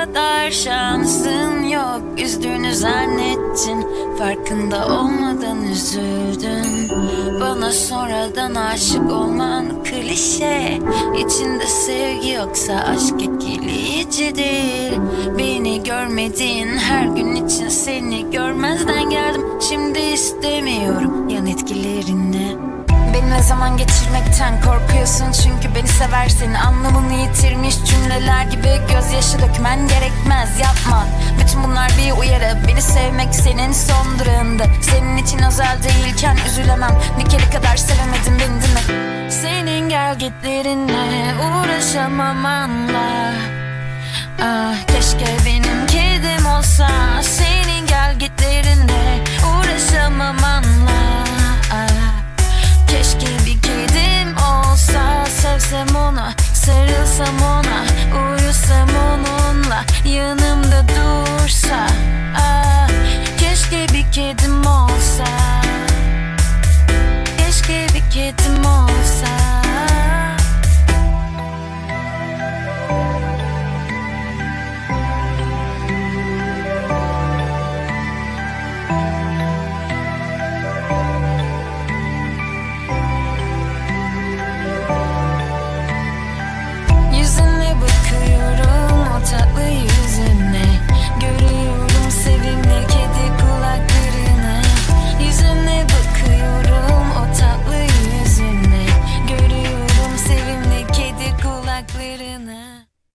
kadar şansın yok. Üzdüğünü zannettin, farkında olmadan üzüldün. Bana sonradan aşık olman klişe. İçinde sevgi yoksa aşk etkileyicidir. Beni görmediğin her gün için seni görmezden geldim. Şimdi istemiyorum yan etkilerini. Benimle zaman geçirmekten korkuyorsun çünkü beni seversin. Anlamını yitirmiş cümleler gibi gözyaşı dökmen gerekmez, yapma. Bütün bunlar bir uyarı, beni sevmek senin son durağında. Senin için özel değilken üzülemem, bir kere kadar sevemedim beni dinle. Senin gelgitlerinle uğraşamamanla, ah keşke benim kedim olsa. Senin gelgitlerinle uğraşamamanla, ah keşke bir kedim olsa. Sevsem ona, sarılsam ona, uyusam onunla yanı